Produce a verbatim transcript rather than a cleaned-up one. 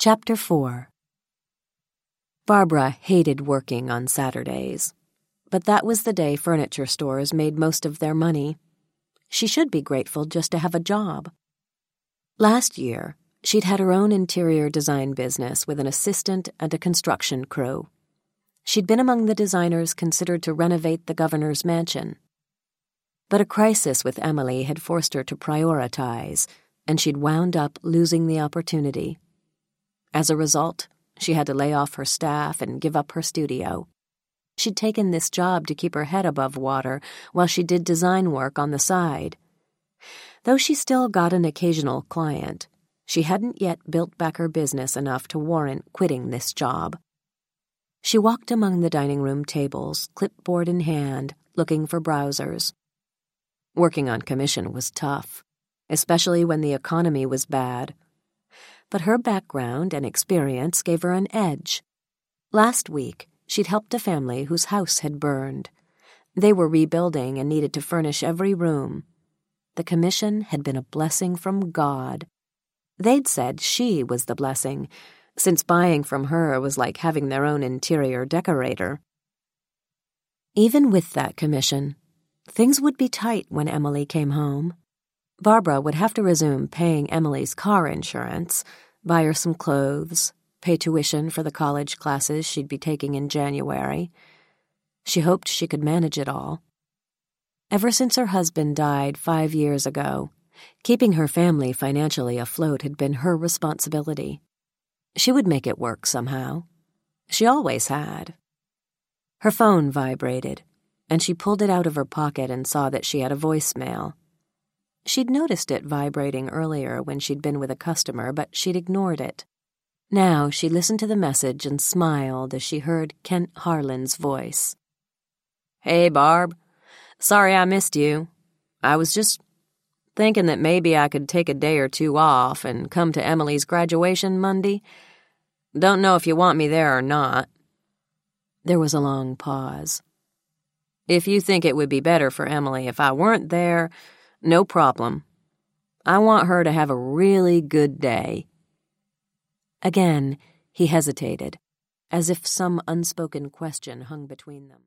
Chapter four. Barbara hated working on Saturdays, but that was the day furniture stores made most of their money. She should be grateful just to have a job. Last year, she'd had her own interior design business with an assistant and a construction crew. She'd been among the designers considered to renovate the governor's mansion. But a crisis with Emily had forced her to prioritize, and she'd wound up losing the opportunity. As a result, she had to lay off her staff and give up her studio. She'd taken this job to keep her head above water while she did design work on the side. Though she still got an occasional client, she hadn't yet built back her business enough to warrant quitting this job. She walked among the dining room tables, clipboard in hand, looking for browsers. Working on commission was tough, especially when the economy was bad. But her background and experience gave her an edge. Last week, she'd helped a family whose house had burned. They were rebuilding and needed to furnish every room. The commission had been a blessing from God. They'd said she was the blessing, since buying from her was like having their own interior decorator. Even with that commission, things would be tight when Emily came home. Barbara would have to resume paying Emily's car insurance, buy her some clothes, pay tuition for the college classes she'd be taking in January. She hoped she could manage it all. Ever since her husband died five years ago, keeping her family financially afloat had been her responsibility. She would make it work somehow. She always had. Her phone vibrated, and she pulled it out of her pocket and saw that she had a voicemail. She'd noticed it vibrating earlier when she'd been with a customer, but she'd ignored it. Now she listened to the message and smiled as she heard Kent Harlan's voice. "Hey, Barb. Sorry I missed you. I was just thinking that maybe I could take a day or two off and come to Emily's graduation Monday. Don't know if you want me there or not." There was a long pause. "If you think it would be better for Emily if I weren't there, no problem. I want her to have a really good day." Again, he hesitated, as if some unspoken question hung between them.